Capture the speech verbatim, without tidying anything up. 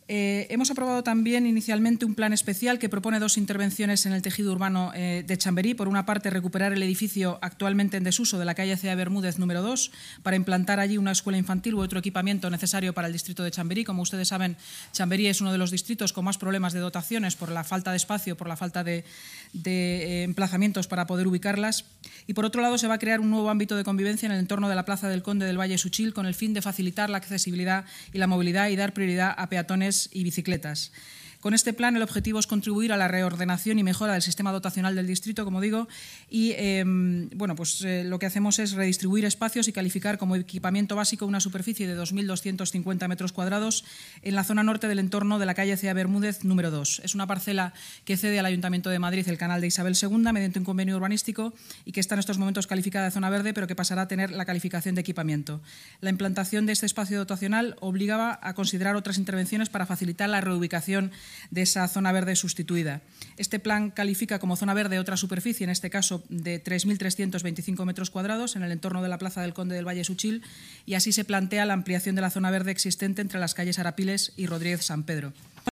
Eh, hemos aprobado también inicialmente un plan especial que propone dos intervenciones en el tejido urbano eh, de Chamberí. Por una parte, recuperar el edificio actualmente en desuso de la calle C A Bermúdez número dos para implantar allí una escuela infantil u otro equipamiento necesario para el distrito de Chamberí. Como ustedes saben, Chamberí es uno de los distritos con más problemas de dotaciones por la falta de espacio, por la falta de, de eh, emplazamientos para poder ubicarlas. Y por otro lado, se va a crear un nuevo ámbito de convivencia en el entorno de la Plaza del Conde del Valle Suchil con el fin de facilitar la accesibilidad y la movilidad y dar prioridad a peatones y bicicletas. Con este plan, el objetivo es contribuir a la reordenación y mejora del sistema dotacional del distrito, como digo, y eh, bueno, pues, eh, lo que hacemos es redistribuir espacios y calificar como equipamiento básico una superficie de dos mil doscientos cincuenta metros cuadrados en la zona norte del entorno de la calle C A Bermúdez número dos. Es una parcela que cede al Ayuntamiento de Madrid el canal de Isabel segunda mediante un convenio urbanístico y que está en estos momentos calificada de zona verde, pero que pasará a tener la calificación de equipamiento. La implantación de este espacio dotacional obligaba a considerar otras intervenciones para facilitar la reubicación de esa zona verde sustituida. Este plan califica como zona verde otra superficie, en este caso de tres mil trescientos veinticinco metros cuadrados en el entorno de la Plaza del Conde del Valle Suchil, y así se plantea la ampliación de la zona verde existente entre las calles Arapiles y Rodríguez San Pedro.